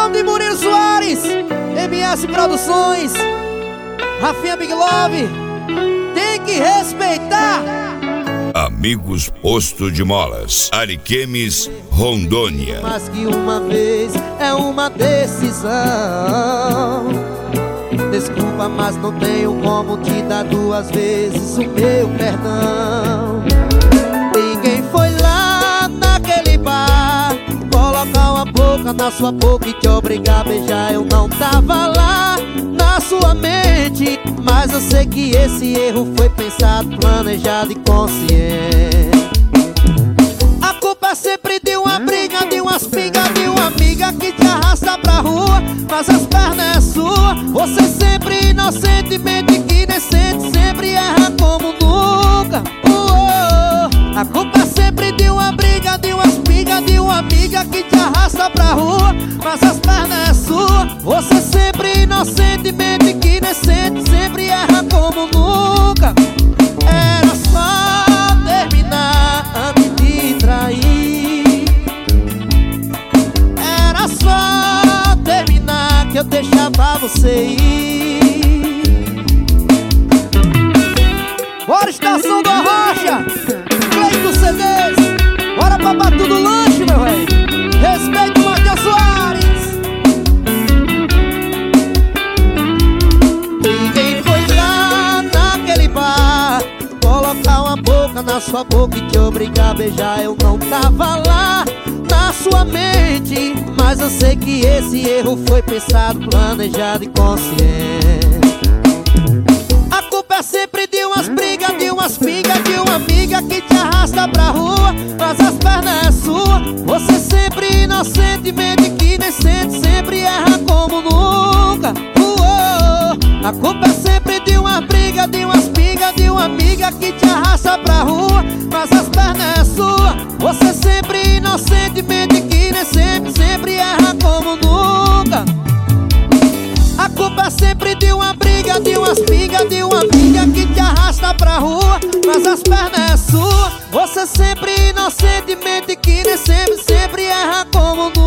nome de Murilo Soares, MS Produções, Rafinha Big Love. Tem que respeitar. Amigos Posto de Molas, Ariquemes, Rondônia. Mais que uma vez é uma decisão. Desculpa, mas não tenho como te dar duas vezes o meu perdão. Ninguém foi lá naquele bar colocar uma boca na sua boca e te obrigar a beijar. Eu não tava lá na sua mente, mas eu sei que esse erro foi pensado, planejado e consciente. A culpa é sempre de uma briga, de umas pingas, de uma amiga que te arrasta pra rua, mas as pernas é sua. Você sempre inocentemente que nem sente, sempre erra como nunca. A culpa é sempre de uma briga, de umas pingas, de uma amiga que te arrasta pra rua, mas as pernas é sua. Você sempre inocentemente que nem sente, sempre erra como nunca. Era só terminar antes de trair. Era só terminar que eu deixava você ir. Bora, Estação da Rocha, Play dos CDs. Bora pra Batu do Lanche, meu rei. Respeito o Matheus Soares. Ninguém foi lá naquele bar colocar uma boca na sua boca e te obrigar a beijar. Eu não tava lá na sua mente, mas eu sei que esse erro foi pensado, planejado e consciente. A culpa é sempre de umas brigas, de umas pingas, de uma amiga que te arrasta pra rua, mas as pernas é sua. Você sempre inocentemente que nem sente, sempre erra como nunca. A culpa é sempre de uma briga, de umas pingas, de uma amiga que te arrasta pra rua, mas as pernas é sua. Você sempre inocentemente que nem sente, sempre erra como nunca. A culpa é sempre de uma briga, de umas pingas, de uma amiga que te arrasta pra rua, mas as pernas é sua. Você sempre inocentemente que nem sempre, sempre erra como nunca.